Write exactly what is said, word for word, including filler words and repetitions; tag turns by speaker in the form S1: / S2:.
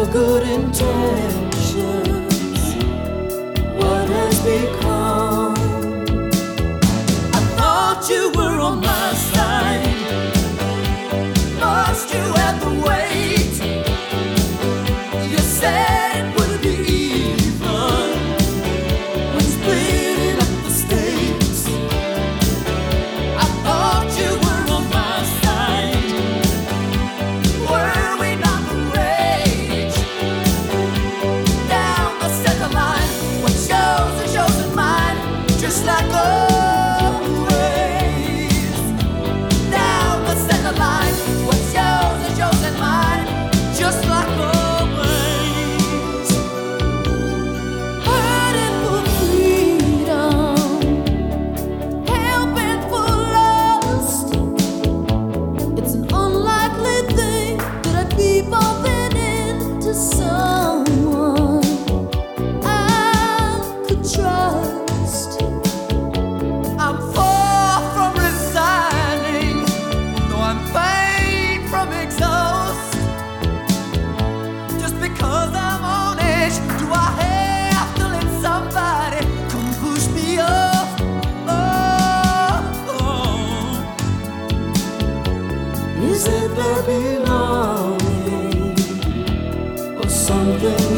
S1: your good intentions, what has become? I thought you were on my side, lost you at the weight. You said it would be even when splitting up the stakes. I thought you were on my side. Were we not the rage? Down the center line, what shows is yours and mine, just like always. Down the center line, what's yours is yours and mine, just like always. Hurting for freedom, helping for lust. It's an unlikely thing that I'd be bumping into someone I could trust. I'm far from resigning, though I'm faint from exhaust. Just because I'm on edge, do I have to let somebody come push me off? Oh, oh. Is it the belonging or something